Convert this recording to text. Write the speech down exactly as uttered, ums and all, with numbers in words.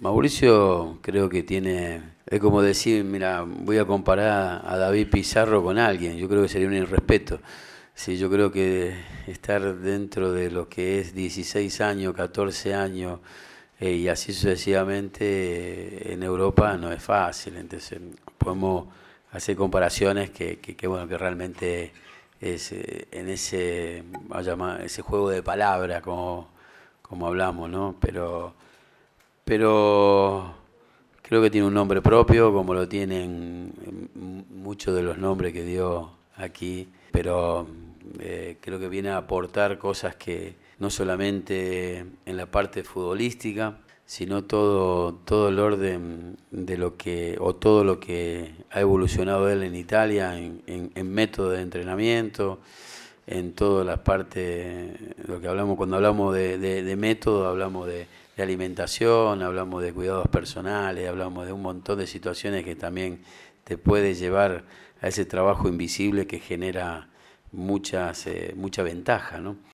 Mauricio creo que tiene, es como decir, mira, voy a comparar a David Pizarro con alguien, yo creo que sería un irrespeto. Sí, yo creo que estar dentro de lo que es dieciséis años, catorce años eh, y así sucesivamente eh, en Europa no es fácil, entonces podemos hacer comparaciones que, que, que, bueno, que realmente es eh, en ese, vamos a llamar, ese juego de palabras como, como hablamos, ¿no? Pero pero creo que tiene un nombre propio, como lo tienen muchos de los nombres que dio aquí, pero eh, creo que viene a aportar cosas que no solamente en la parte futbolística, sino todo, todo el orden de lo que, o todo lo que ha evolucionado él en Italia, en, en, en método de entrenamiento, en todas las partes, lo que hablamos, cuando hablamos de, de, de método, hablamos de, de alimentación, hablamos de cuidados personales, hablamos de un montón de situaciones que también te puede llevar a ese trabajo invisible que genera muchas, eh, mucha ventaja, ¿no?